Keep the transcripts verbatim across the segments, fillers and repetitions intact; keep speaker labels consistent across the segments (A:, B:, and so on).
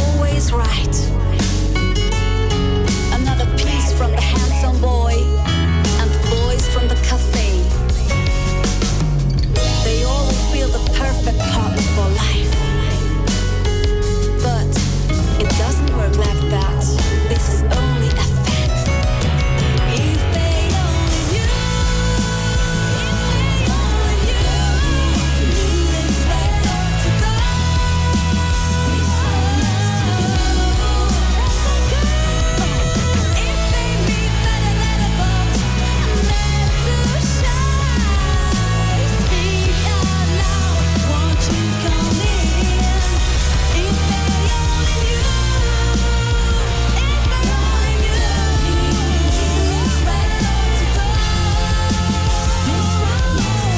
A: always right. Another piece from the handsome boy and the boys from the cafe. They all feel the perfect partner for life. But it doesn't work like that. This is only a fact. If they only knew, if they only knew, knew it's right door to go. If they meet better than a box, never too shy. Speak out loud, won't you come in? If they only knew, if they only knew, right door to go. Be brave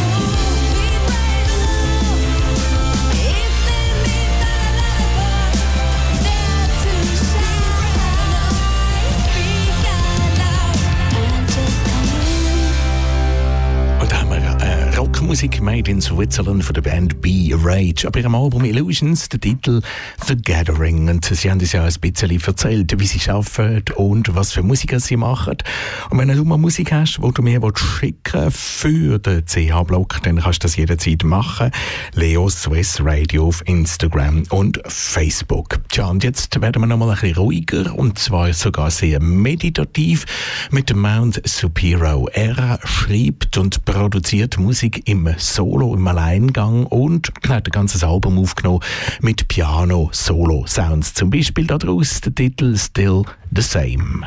A: enough. If they meet better than a box, they're too shy. Speak out loud and just come in.
B: Und da haben wir äh, Rockmusik made in Switzerland von der Band Be Rage. Aber ihrem Album Illusions, der Titel The Gathering. Und sie haben uns ja ein bisschen erzählt, wie sie arbeiten und was für Musiker sie machen. Und wenn du mal Musik hast, die du mir schicken willst für den C H-Blog, dann kannst du das jederzeit machen. Leo Swiss Radio auf Instagram und Facebook. Tja, und jetzt werden wir noch mal ein bisschen ruhiger und zwar sogar sehr meditativ mit dem Mount Supero. Er schreibt und produziert Musik im Solo, im Alleingang und hat ein ganzes Album aufgenommen mit Piano-Solo-Sounds. Zum Beispiel daraus der Titel Still the Same.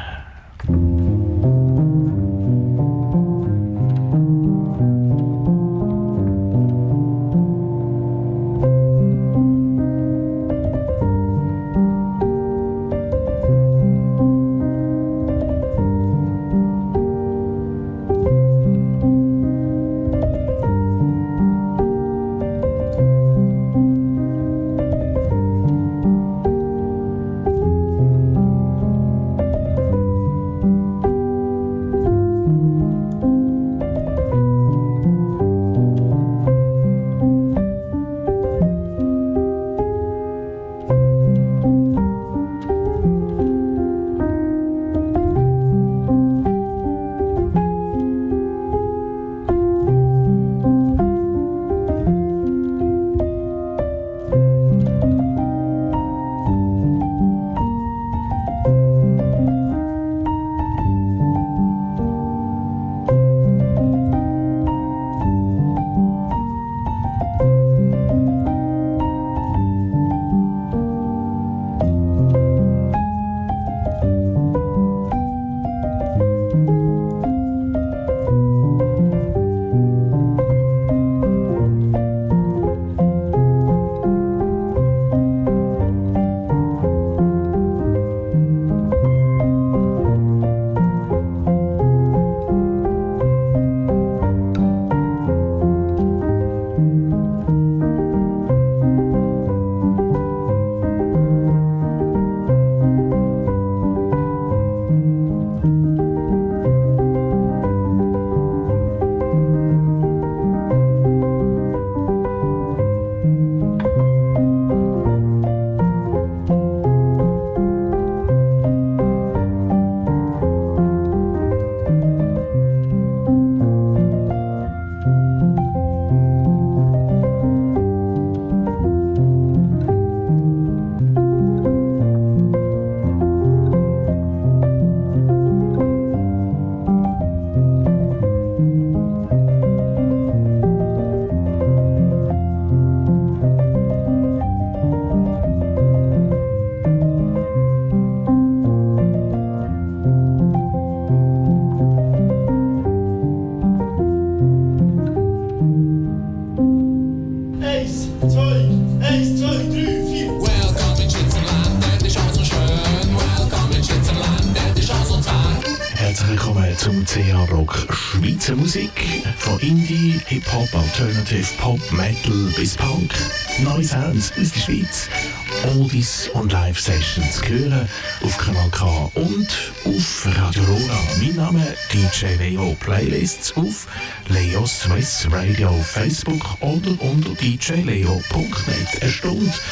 B: zum C H-Rock Schweizer Musik. Von Indie, Hip-Hop, Alternative, Pop, Metal bis Punk. Neue Sounds aus der Schweiz. Oldies und Live-Sessions hören auf Kanal K und auf Radio Rora. Mein Name D J Leo. Playlists auf Leo Swiss Radio auf Facebook oder unter d j leo punkt net. Eine Stunde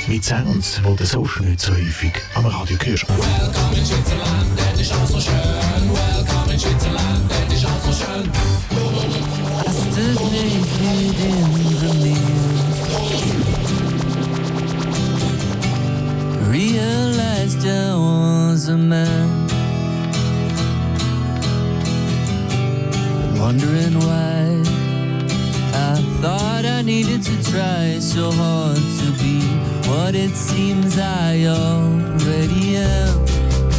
B: mit Sounds, die du sonst nicht so häufig am Radio hörst.
C: Welcome in Switzerland, denn ist auch so schön. Welcome in Switzerland, denn ist auch so schön.
D: I stood naked in the mirror, realized I was a man, but wondering why I thought I needed to try so hard to be what it seems I already am.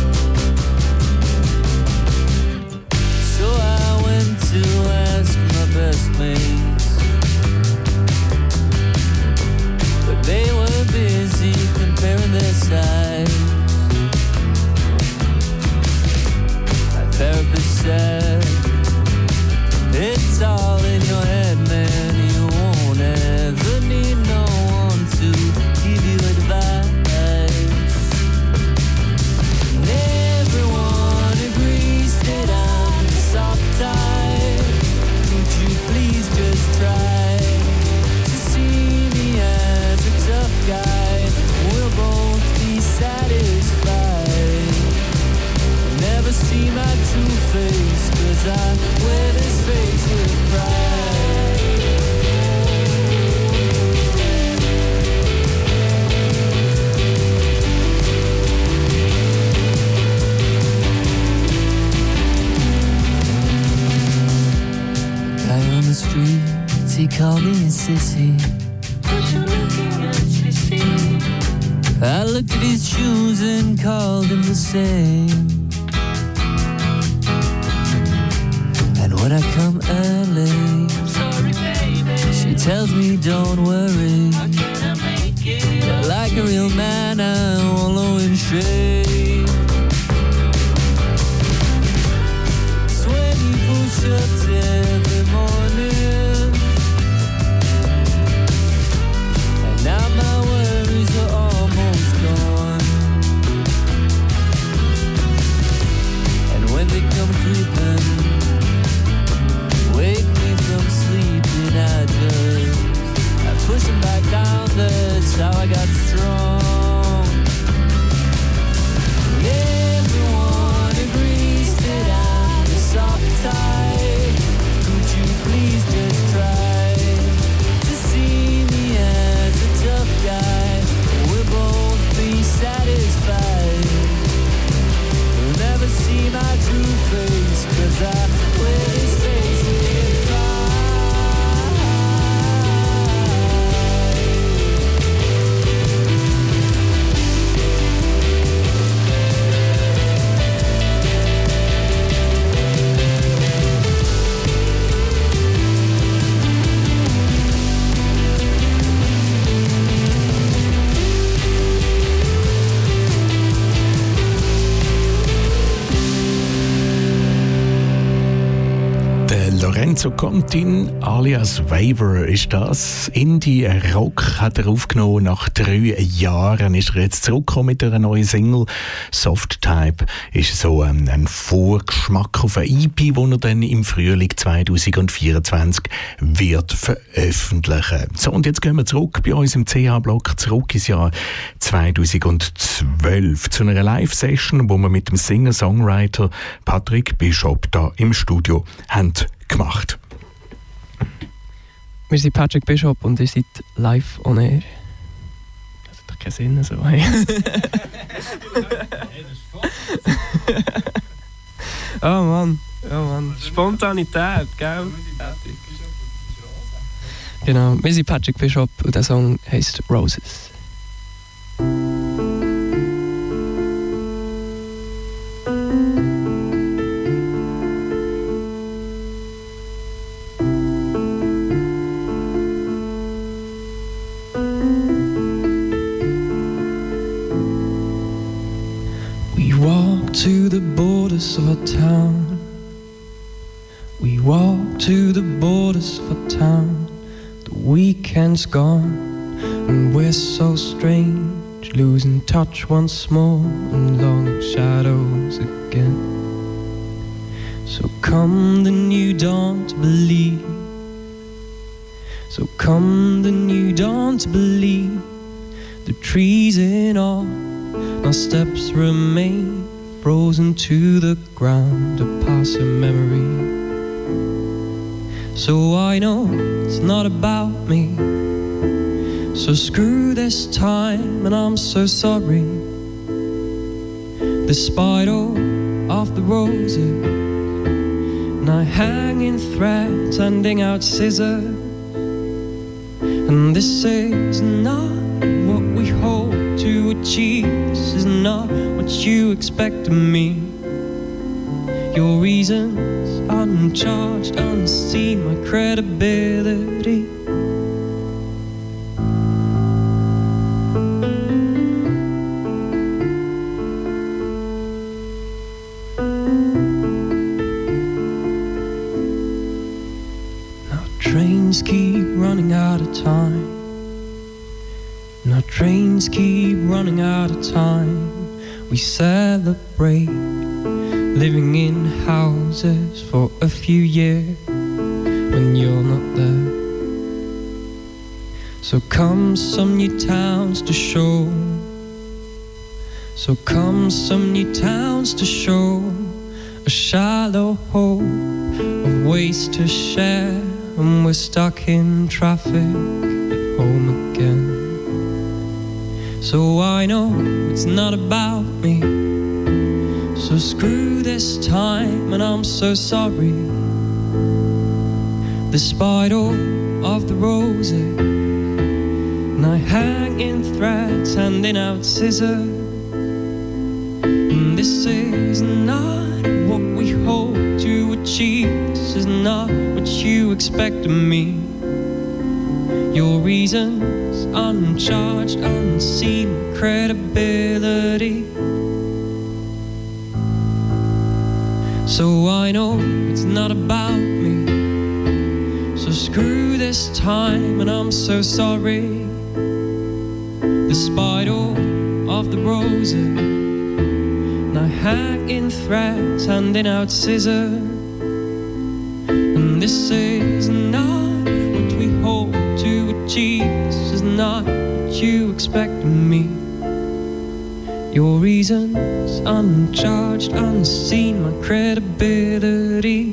D: So I went to ask my best mates, but they were busy comparing their size. My therapist said, it's all in your head, man. You won't ever need no one to give you advice. And everyone agrees that I'm the soft type. Would you please just try to see me as a tough guy? We'll both be satisfied. Never see my true face, 'cause I wear this face with pride. Guy on the street, he called me a sissy. I looked at his shoes and called him the same. And when I come early, sorry, baby, she tells me don't worry. How can I make it? Like a real man, I wallow in shame. Twenty push-ups every morning, and now my worries are almost gone. And when they come creeping, wake me from sleeping, I just I push them back down, that's how I got strong. Everyone agrees that I'm the soft type. Could you please just try to see me as a tough guy? We'll both be satisfied. You'll never see my true face, 'cause I wear this face with pride.
B: Lorenzo Contin alias Waver ist das. Indie-Rock hat er aufgenommen. Nach drei Jahren ist er jetzt zurückgekommen mit einer neuen Single. Soft Type ist so ein, ein Vorgeschmack auf ein E P, das er dann im Frühling zwanzig vierundzwanzig wird veröffentlichen. So, und jetzt gehen wir zurück bei uns im C H-Block, zurück ins Jahr zweitausendzwölf zu einer Live-Session, wo wir mit dem Singer-Songwriter Patrick Bishop da im Studio haben gemacht.
E: Wir sind Patrick Bishop und ihr seid live on air. Das hat doch keinen Sinn so. Hey. Oh Mann, oh Mann. Spontanität, gell? Genau, wir sind Patrick Bishop und der Song heisst Roses.
F: To the borders of our town, we walk to the borders of our town. The weekend's gone and we're so strange, losing touch once more in long shadows again. So come the new dawn to believe, so come the new dawn to believe the trees in awe. Our steps remain frozen to the ground, a passing memory. So I know it's not about me, so screw this time, and I'm so sorry. Despite all of the roses, and I hang in threads, handing out scissors. And this is not what we hope to achieve. This is not what you expect of me. Your reasons, uncharged, unseen, my credibility. Trains keep running out of time. Now trains keep running out of time. We celebrate living in houses for a few years when you're not there. So come some new towns to show. So come some new towns to show a shallow hope of ways to share. And we're stuck in traffic at home again. So I know it's not about me, so screw this time, and I'm so sorry. Despite all of the roses, and I hang in threads, handing out scissors. And this is not what we hope to achieve. This is not what you expect of me. Your reasons, uncharged, unseen, credibility. So I know it's not about me, so screw this time, and I'm so sorry. Despite all of the roses, and I hang in threads, handing out scissors. And this is not what we hope to achieve. This is not what you expect of me. Your reasons, uncharged, unseen, my credibility.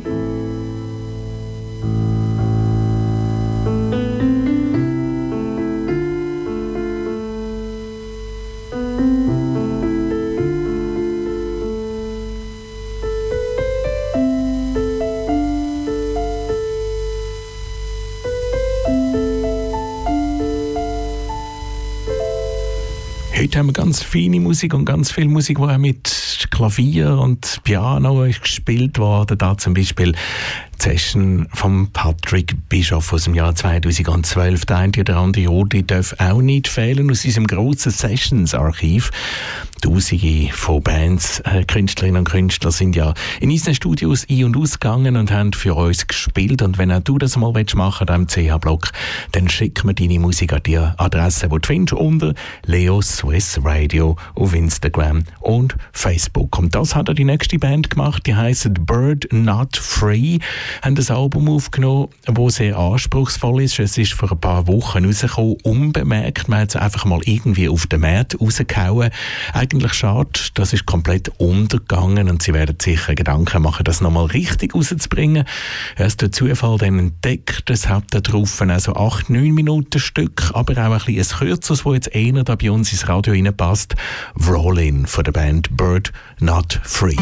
B: Heute haben wir ganz feine Musik und ganz viel Musik, die auch mit Klavier und Piano ist gespielt worden. Da zum Beispiel die Session von Patrick Bischoff aus dem Jahr zweitausendzwölf. Der eine oder andere Rudi darf auch nicht fehlen aus unserem grossen Sessions-Archiv. Tausende von Bands, äh, Künstlerinnen und Künstler sind ja in unseren Studios ein- und ausgegangen und haben für uns gespielt. Und wenn auch du das mal machen willst, am C H-Block, dann schick mir deine Musik an die Adresse, die du findest unter Leo Swiss Radio auf Instagram und Facebook. Und das hat auch die nächste Band gemacht, die heisst Bird Not Free, haben ein Album aufgenommen, das sehr anspruchsvoll ist. Es ist vor ein paar Wochen rausgekommen, unbemerkt. Man hat es einfach mal irgendwie auf den Markt rausgehauen. Eigentlich schade, das ist komplett untergegangen und sie werden sicher Gedanken machen, das nochmal richtig rauszubringen. Erst der Zufall dann entdeckt, es hat da drauf also acht, neun Minuten Stück, aber auch ein bisschen ein kürzeres, das jetzt eher da bei uns ins Radio reinpasst. Roll-In von der Band Bird Not Free.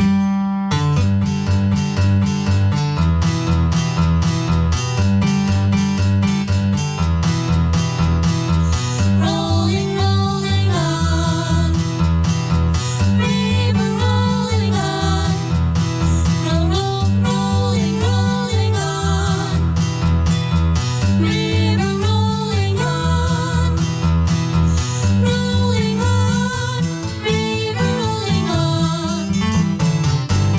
A: Rolling, rolling on, river rolling on, roll, roll, rolling, rolling on, river rolling on, rolling on, river rolling on.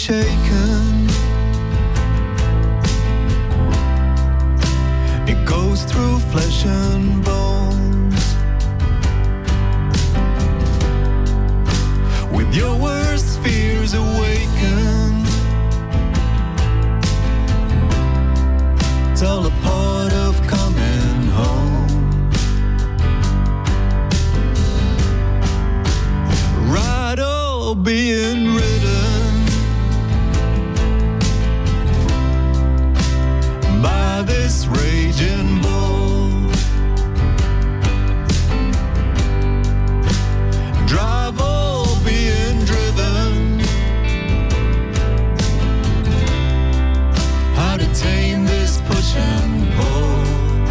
G: shaken. It goes through flesh and bones. With your worst fears awakened, it's all a part of coming home. Right, all being ridden by this raging bull. Drive all being driven. How to tame this push and pull.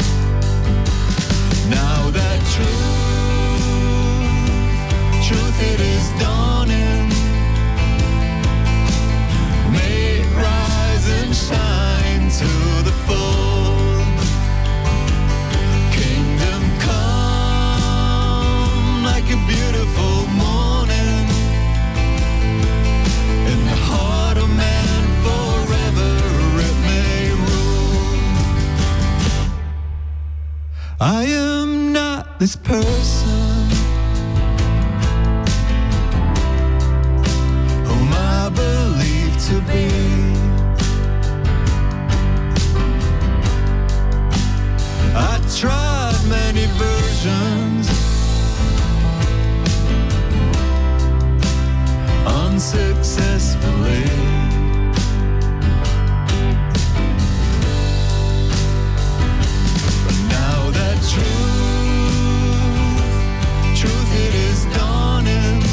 G: Now that truth, truth it is dawning. May it rise and shine to the full. Kingdom come like a beautiful morning. In the heart of man forever it may rule. I am not this person whom I believe to be. I tried many versions, unsuccessfully. But now that truth, truth it is dawning.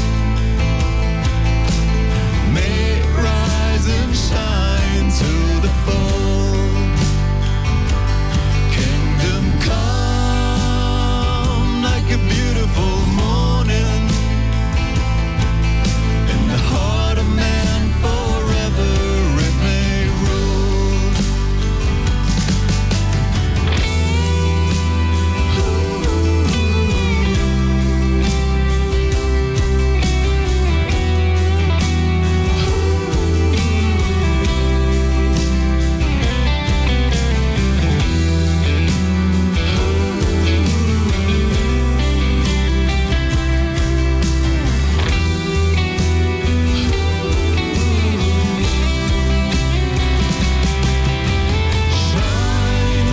G: May it rise and shine to the full. Kingdom come like a beautiful morning. In the heart of man forever it may rule. Shine,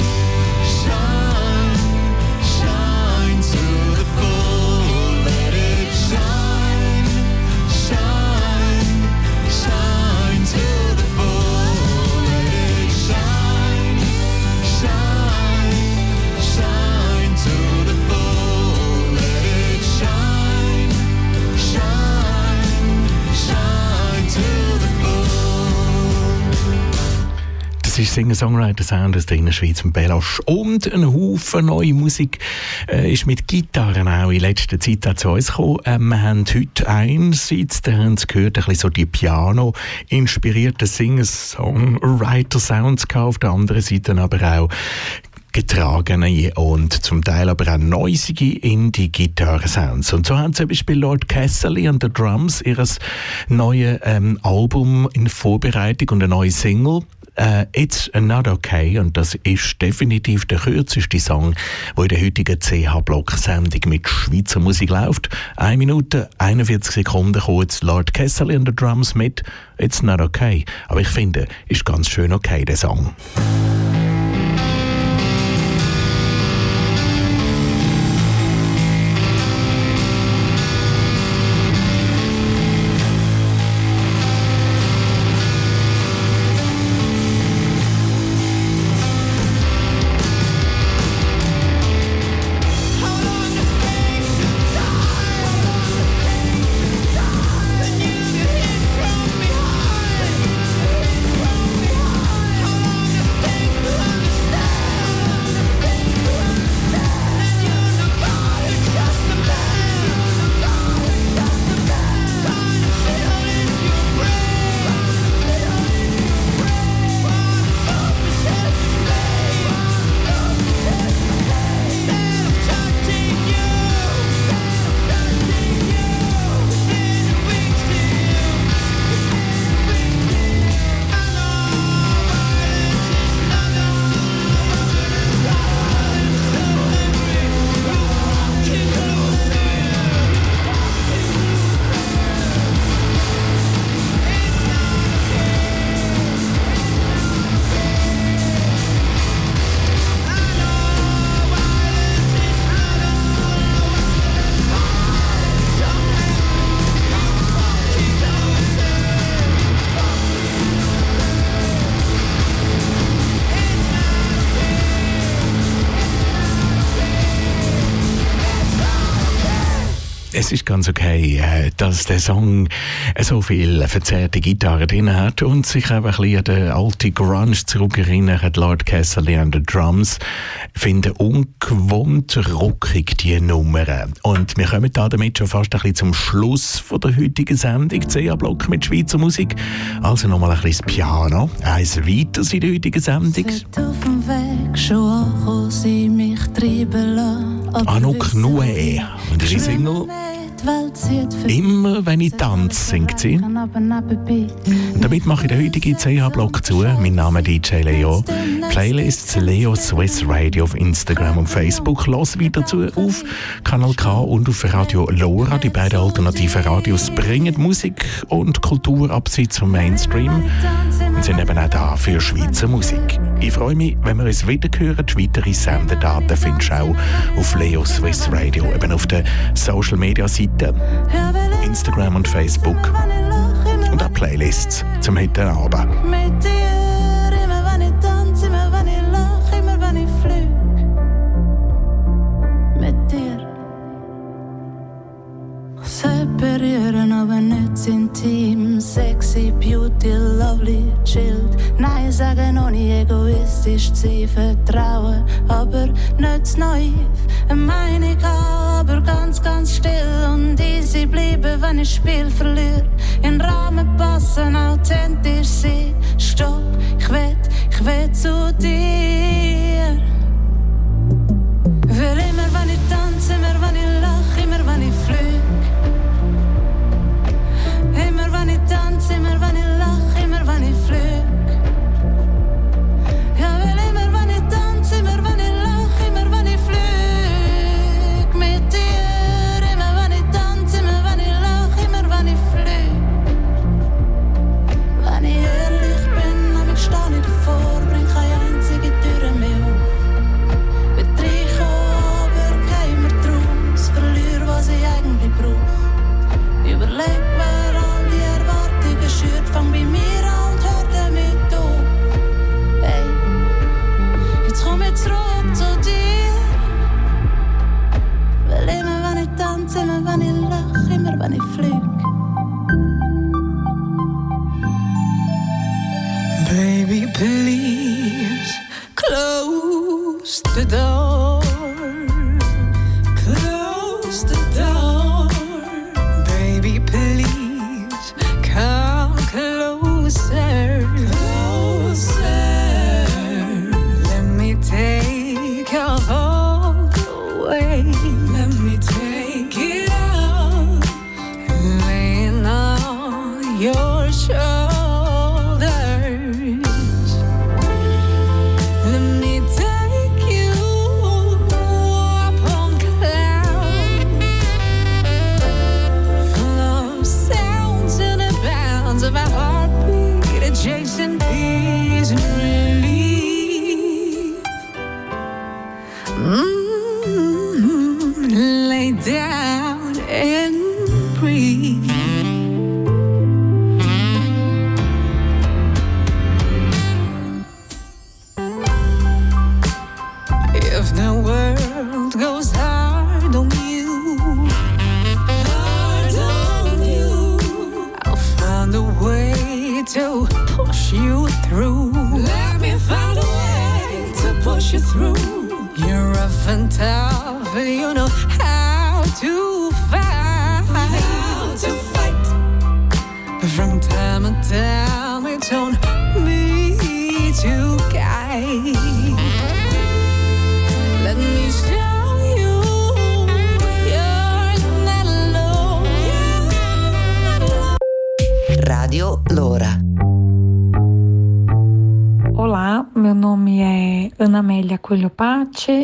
G: shine, shine to the full. Let it shine, shine, shine to the full. Let it shine, shine, shine to the full. Let it shine, shine, shine to the full.
B: Das ist Singer-Songwriter-Sound aus der Innerschweiz von Belosch. Und ein Haufen neue Musik äh, ist mit Gitarren auch in letzter Zeit auch zu uns gekommen. Äh, wir haben heute einerseits, da haben Sie gehört, ein bisschen so die Piano-inspirierten Singer-Songwriter-Sounds gehabt, auf der anderen Seite aber auch getragene und zum Teil aber auch neusige Indie-Gitarre-Sounds. Und so haben zum Beispiel Lord Casterly and the Drums ihr neues ähm, Album in Vorbereitung und eine neue Single. Uh, It's Not Okay, und das ist definitiv der kürzeste Song, der in der heutigen C H-Block-Sendung mit Schweizer Musik läuft. eine Minute, einundvierzig Sekunden kurz Lord Casterly and the Drums mit It's Not Okay. Aber ich finde, ist ganz schön okay, der Song.
A: Think
B: es ist ganz okay, äh, dass der Song so viel verzerrte Gitarre drin hat und sich auch ein bisschen an den alten Grunge zurückerinnert. Lord Casserly an den Drums. Ich finde ungewohnt rockig, die Nummern. Und wir kommen da damit schon fast ein bisschen zum Schluss von der heutigen Sendung. C A-Block mit Schweizer Musik. Also nochmal ein bisschen das Piano. Eins weiter in der heutigen Sendung.
A: Auf dem Weg schon angekommen, sie mich treiben lassen.
B: Anouk Noé und ihre Single «Immer wenn ich tanze» singt sie. Und damit mache ich den heutigen C H-Block zu. Mein Name ist D J Leo. Playlists Leo Swiss Radio auf Instagram und Facebook. Los weiter zu auf Kanal K und auf Radio Lora. Die beiden alternativen Radios bringen Musik und Kultur abseits vom Mainstream und sind eben auch da für Schweizer Musik. Ich freue mich, wenn wir uns wieder hören. Die weitere Sendedaten findest du auch auf Leo Swiss Radio, eben auf den Social Media Seiten, Instagram und Facebook und auch Playlists zum heute Abend.
A: Mit dir, immer wenn ich tanze, immer wenn ich lache, immer wenn ich flieg. Mit dir. Ich separieren, aber nicht intim. Sexy, beauty, lovely, chilled. Nein sagen ohne egoistisch zu sein. Vertrauen, aber nicht zu naiv. Eine Meinung haben, aber ganz, ganz still. Und easy bleiben, wenn ich Spiel verliere. In Rahmen passen, authentisch sein. Stopp, ich will, ich will zu dir. Will immer, wenn ich tanze, immer, wenn ich lache, immer, wenn ich flieg. Immer, wenn ich tanze, immer, wenn ich lache, immer, wenn ich flieg. Ja, will immer, wenn ich tanze, immer, wenn ich lache, immer, wenn ich flieg. Mit dir, immer, wenn ich tanze, immer, wenn ich lache, immer, wenn ich flieg. Wenn ich ehrlich bin, hab ich stehe nicht davor, bring keine einzige Tür mehr auf. Will reinkommen, aber kein mehr draus, verliere, was ich eigentlich brauch. Überleg, wer all die Erwartungen schürt, fang bei mir an und hör damit auf. Hey, jetzt komm ich zurück zu dir. Weil immer wenn ich tanze, immer wenn ich lache, immer wenn ich flieg.
D: Baby, please close the door. Close the door. Baby, please come closer. Closer. Let me take your hold away. Let me take it out. Laying on your shoulders. Let me take you up on clouds, full of sounds and the bounds of our heartbeat, adjacent peace and relief. Mm-hmm. Lay down and breathe. If the world goes hard on you, hard on you, I'll find a way to push you through. Let me find a way to push you through. You're rough and tough, and you know how to fight. How to fight. But from time to time, it's on me to guide. Let me show you you're not alone. You're not alone.
H: Radio Lora.
I: Olá, meu nome é Ana Amélia Coelho Patti,